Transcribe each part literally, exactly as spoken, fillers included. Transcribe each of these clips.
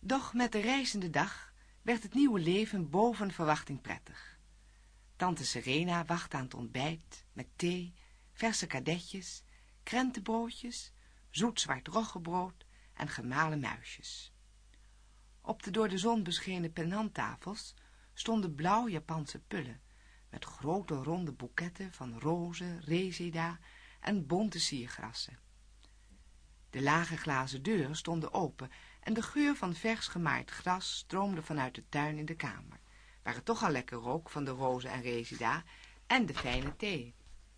Doch met de reizende dag werd het nieuwe leven boven verwachting prettig. Tante Serena wachtte aan het ontbijt met thee, verse kadetjes, krentenbroodjes, zoet zwart roggebrood en gemalen muisjes. Op de door de zon beschenen penanttafels stonden blauw Japanse pullen met grote ronde boeketten van rozen, reseda en bonte siergrassen. De lage glazen deuren stonden open en de geur van vers gemaaid gras stroomde vanuit de tuin in de kamer, waar het toch al lekker rook van de rozen en resida en de fijne thee.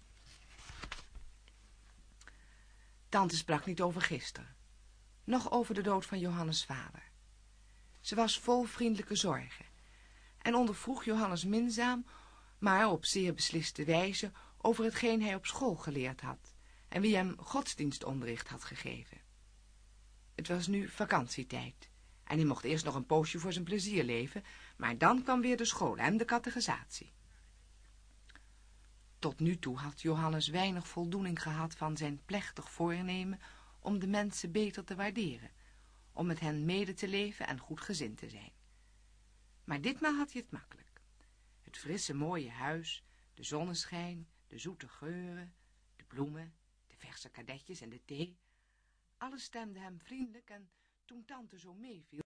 Tante sprak niet over gisteren, noch over de dood van Johannes' vader. Ze was vol vriendelijke zorgen en ondervroeg Johannes minzaam, maar op zeer besliste wijze over hetgeen hij op school geleerd had en wie hem godsdienstonderricht had gegeven. Het was nu vakantietijd en hij mocht eerst nog een poosje voor zijn plezier leven, maar dan kwam weer de school en de catechisatie. Tot nu toe had Johannes weinig voldoening gehad van zijn plechtig voornemen om de mensen beter te waarderen, om met hen mede te leven en goedgezind te zijn. Maar ditmaal had hij het makkelijk. Het frisse mooie huis, de zonneschijn, de zoete geuren, de bloemen, de verse kadetjes en de thee, alles stemde hem vriendelijk en toen tante zo meeviel,